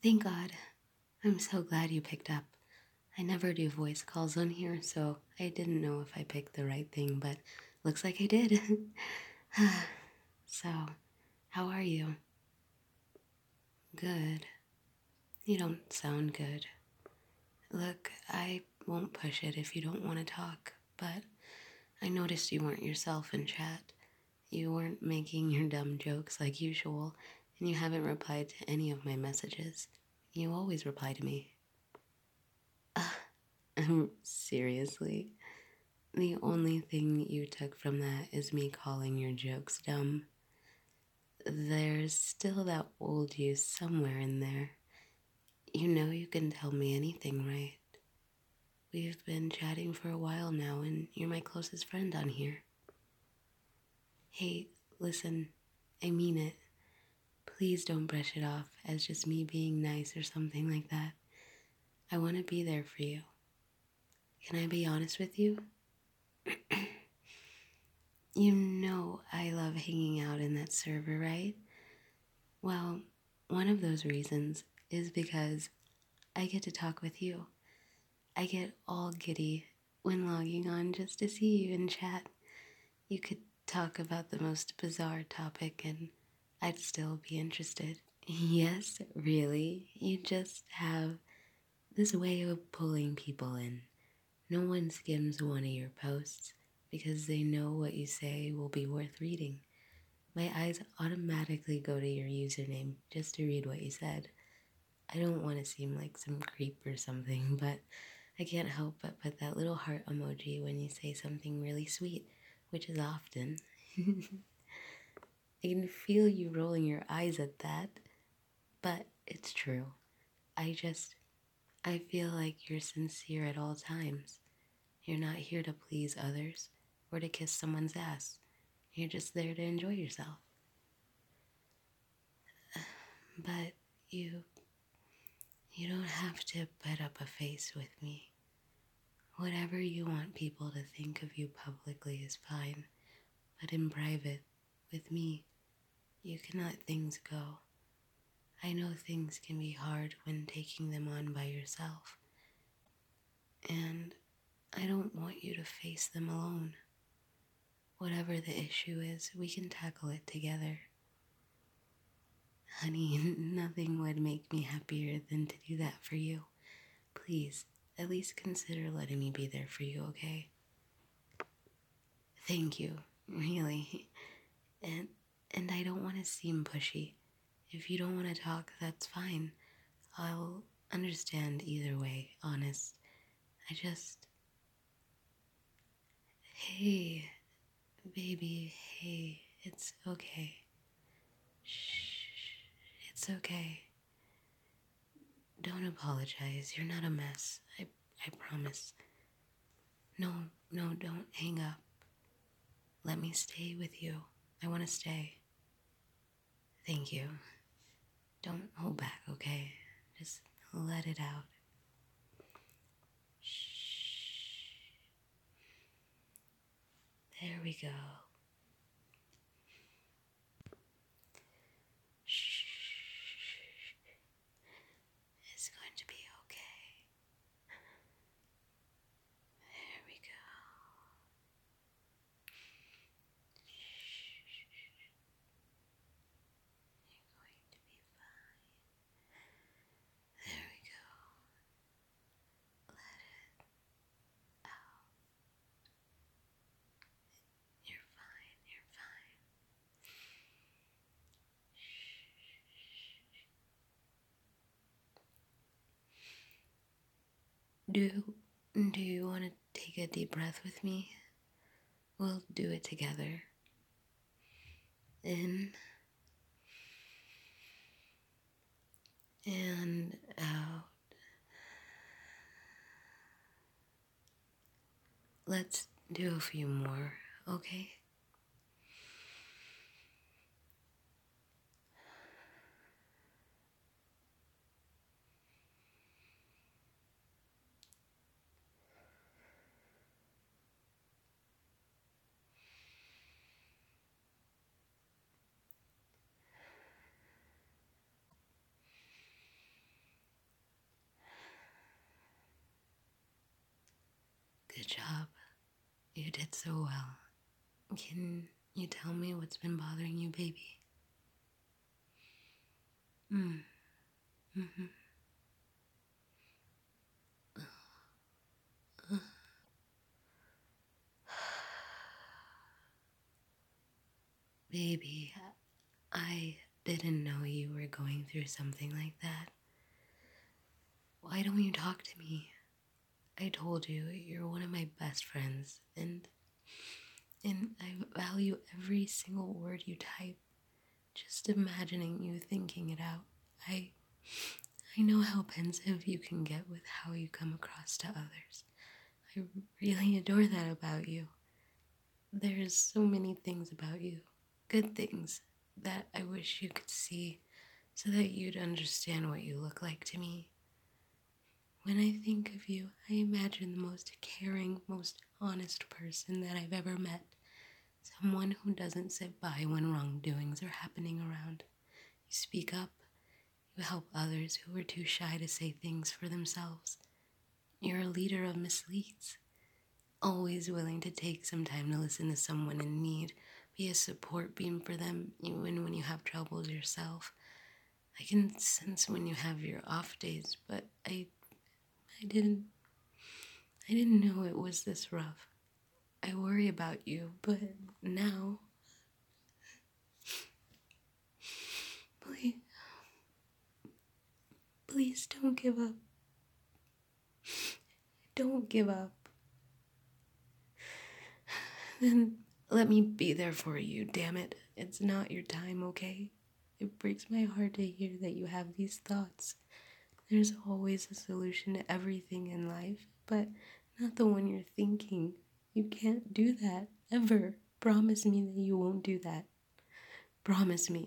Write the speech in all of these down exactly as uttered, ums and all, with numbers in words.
Thank God. I'm so glad you picked up. I never do voice calls on here, so I didn't know if I picked the right thing, but looks like I did. So, how are you? Good. You don't sound good. Look, I won't push it if you don't want to talk, but I noticed you weren't yourself in chat. You weren't making your dumb jokes like usual, and you haven't replied to any of my messages. You always reply to me. Seriously? The only thing you took from that is me calling your jokes dumb. There's still that old you somewhere in there. You know you can tell me anything, right? We've been chatting for a while now, and you're my closest friend on here. Hey, listen, I mean it. Please don't brush it off as just me being nice or something like that. I want to be there for you. Can I be honest with you? You know I love hanging out in that server, right? Well, one of those reasons is because I get to talk with you. I get all giddy when logging on just to see you and chat. You could talk about the most bizarre topic and I'd still be interested. Yes, really. You just have this way of pulling people in. No one skims one of your posts because they know what you say will be worth reading. My eyes automatically go to your username just to read what you said. I don't want to seem like some creep or something, but I can't help but put that little heart emoji when you say something really sweet, which is often. I can feel you rolling your eyes at that, but it's true. I just, I feel like you're sincere at all times. You're not here to please others or to kiss someone's ass. You're just there to enjoy yourself. But you, you don't have to put up a face with me. Whatever you want people to think of you publicly is fine, but in private, with me, you can let things go. I know things can be hard when taking them on by yourself, and I don't want you to face them alone. Whatever the issue is, we can tackle it together. Honey, nothing would make me happier than to do that for you. Please, at least consider letting me be there for you, okay? Thank you, really. And and I don't want to seem pushy. If you don't want to talk, that's fine. I'll understand either way, honest. I just... Hey, baby, hey, it's okay. Shh, it's okay. Don't apologize. You're not a mess. I, I promise. No, no, don't hang up. Let me stay with you. I want to stay. Thank you. Don't hold back, okay? Just let it out. Shh. There we go. Shh. It's going to be okay. There we go. Shh. You're going to be fine. There we go. Let it out. You're fine. You're fine. Do do you want to take a deep breath with me? We'll do it together. In and out. Let's do a few more, okay? it so well. Can you tell me what's been bothering you, baby? Mm. Mm-hmm. Baby, I didn't know you were going through something like that. Why don't you talk to me? I told you you're one of my best friends, and and I value every single word you type. Just imagining you thinking it out. I I know how pensive you can get with how you come across to others. I really adore that about you. There's so many things about you, good things, that I wish you could see so that you'd understand what you look like to me. When I think of you, I imagine the most caring, most honest person that I've ever met. Someone who doesn't sit by when wrongdoings are happening around. You speak up. You help others who are too shy to say things for themselves. You're a leader of misleads. Always willing to take some time to listen to someone in need. Be a support beam for them, even when you have troubles yourself. I can sense when you have your off days, but I I didn't I didn't know it was this rough. I worry about you, but now please please don't give up. Don't give up. Then let me be there for you, damn it. It's not your time, okay? It breaks my heart to hear that you have these thoughts. There's always a solution to everything in life, but not the one you're thinking. You can't do that, ever. Promise me that you won't do that. Promise me.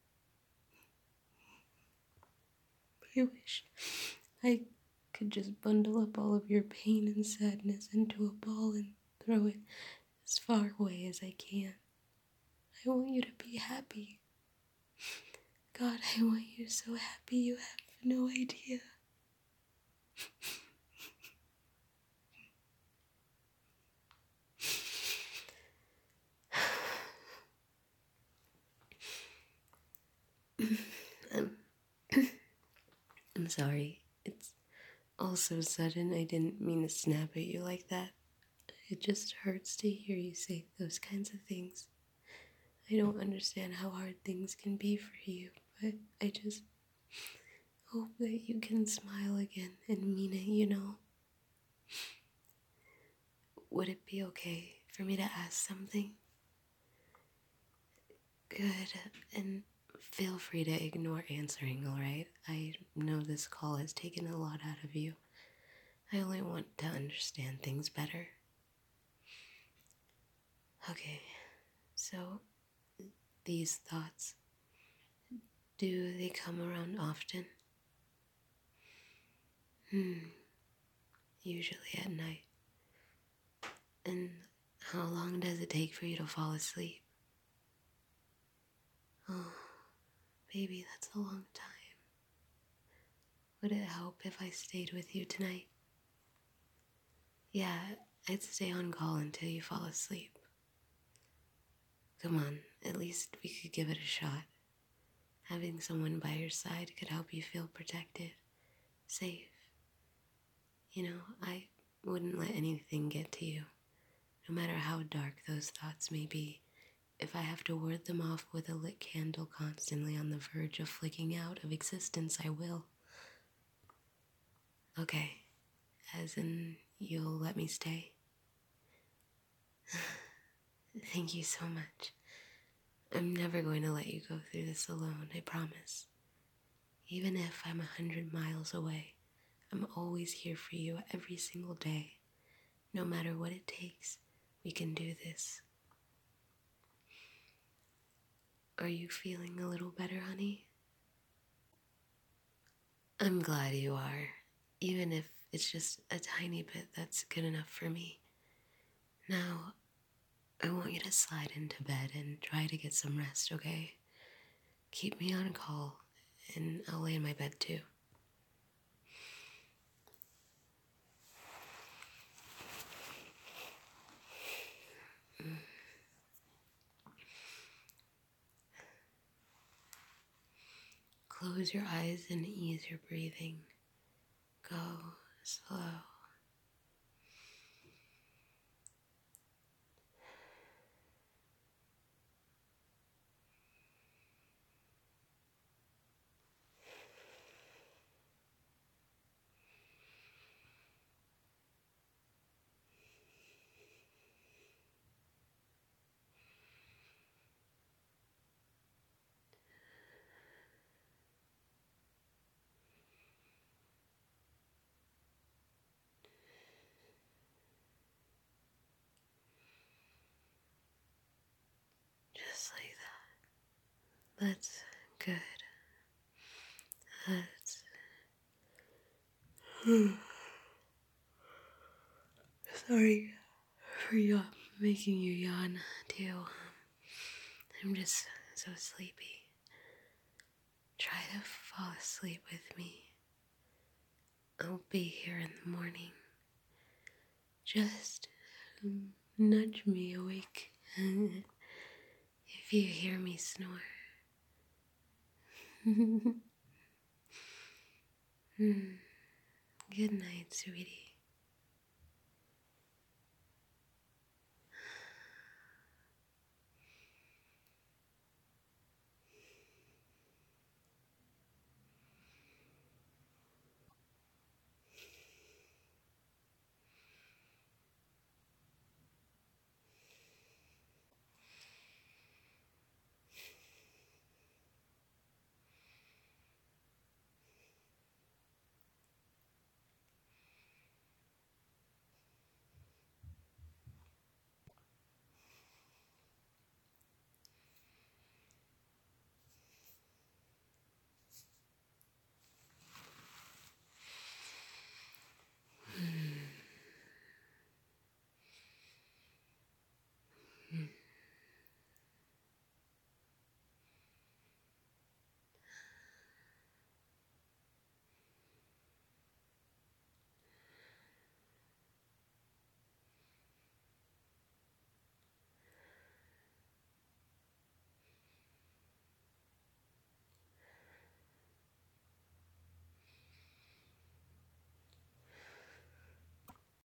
I wish I could just bundle up all of your pain and sadness into a ball and throw it as far away as I can. I want you to be happy. God, I want you so happy you have no idea. I'm, I'm sorry. It's all so sudden. I didn't mean to snap at you like that. It just hurts to hear you say those kinds of things. I don't understand how hard things can be for you, but I just hope that you can smile again and mean it, you know? Would it be okay for me to ask something? Good, and feel free to ignore answering, alright? I know this call has taken a lot out of you. I only want to understand things better. Okay, so these thoughts, do they come around often? Hmm, usually at night. And how long does it take for you to fall asleep? Oh, baby, that's a long time. Would it help if I stayed with you tonight? Yeah, I'd stay on call until you fall asleep. Come on, at least we could give it a shot. Having someone by your side could help you feel protected, safe. You know, I wouldn't let anything get to you, no matter how dark those thoughts may be. If I have to ward them off with a lit candle constantly on the verge of flicking out of existence, I will. Okay, as in, you'll let me stay? Thank you so much. I'm never going to let you go through this alone, I promise. Even if I'm a hundred miles away, I'm always here for you every single day. No matter what it takes, we can do this. Are you feeling a little better, honey? I'm glad you are. Even if it's just a tiny bit, that's good enough for me. Now, I want you to slide into bed and try to get some rest, okay? Keep me on call, and I'll lay in my bed too. close your eyes and ease your breathing. Go slow. Just like that. That's good. That's. Sorry for yawn, making you yawn too. I'm just so sleepy. Try to fall asleep with me. I'll be here in the morning. Just um, nudge me awake if you hear me snore. Mm. Good night, sweetie.